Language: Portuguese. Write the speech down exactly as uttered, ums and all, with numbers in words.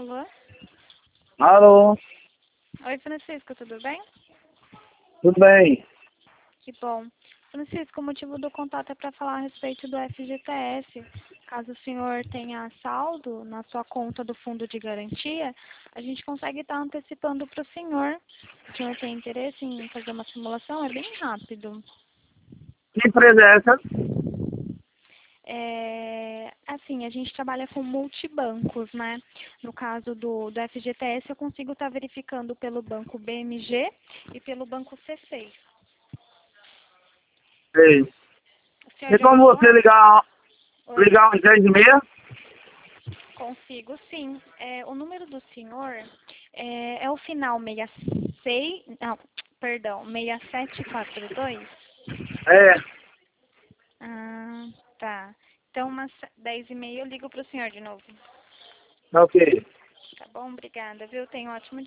Alô? Alô, Oi, Francisco, tudo bem? tudo bem? Que bom. Francisco, o motivo do contato é para falar a respeito do F G T S. Caso o senhor tenha saldo na sua conta do fundo de garantia, a gente consegue estar antecipando para o senhor. Se o senhor tem interesse em fazer uma simulação, é bem rápido. Que empresa é essa? É, assim, a gente trabalha com multibancos, né? No caso do, do F G T S, eu consigo estar verificando pelo banco B M G e pelo banco C seis. Sei. O senhor Tem já como ouviu você falar? ligar, Oi, ligar um dez e meia? consigo sim. É, o número do senhor é, é o final sessenta e seis, não, perdão, seis sete quatro dois? É, Ah, tá. Então, umas dez e meia eu ligo para o senhor de novo. ok. Tá bom? Obrigada, viu? Tenha um ótimo dia.